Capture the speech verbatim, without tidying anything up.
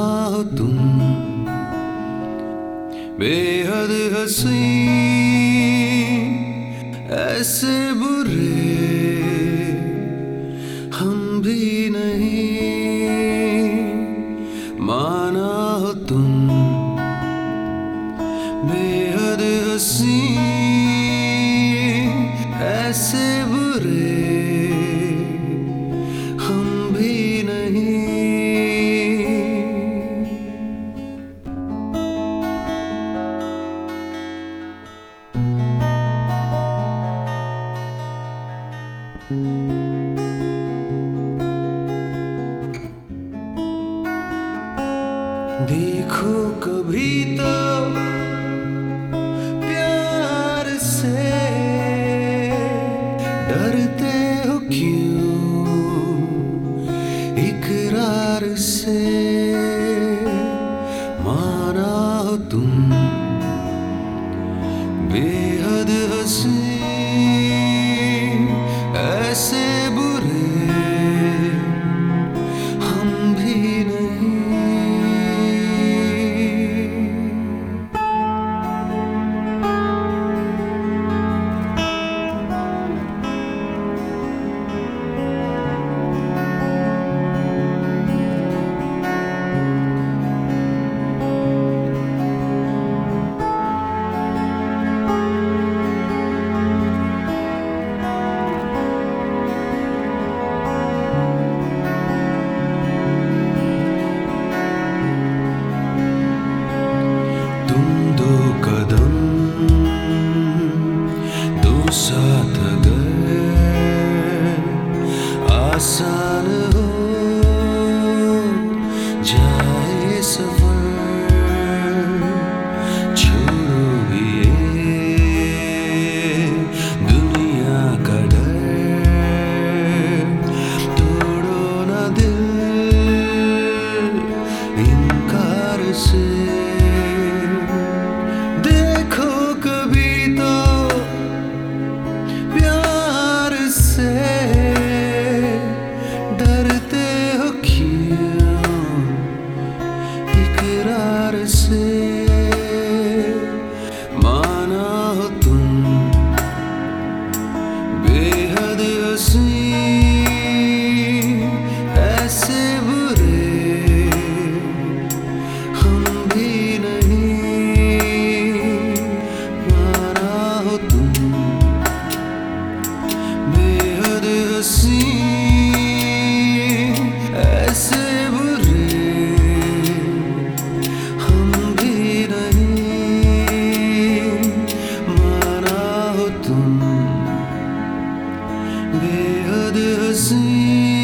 हो तुम बेहद हंसी, ऐसे बुरे हम भी नहीं। माना हो तुम बेहद हंसी, ऐसे बुरे हम भी नहीं। देखो कभी तो प्यार से, डरते हो क्यों इकरार से। माना हो तुम बेहद हंसी, ऐसे बुरे हम भी नहीं। साथ अगर आसान हो जाए सफर, छोड़ो ये दुनिया का डर, तोड़ो ना दिल इनकार से। देखो कभी तो प्यार से, डरते हो क्यों इकरार से। माना हो तुम बेहद हंसी, ऐसे बुरे हम भी नहीं। माना हो तुम बेहद हंसी, ऐसे बुरे हम भी नहीं। माना हो तुम बेहद हंसी।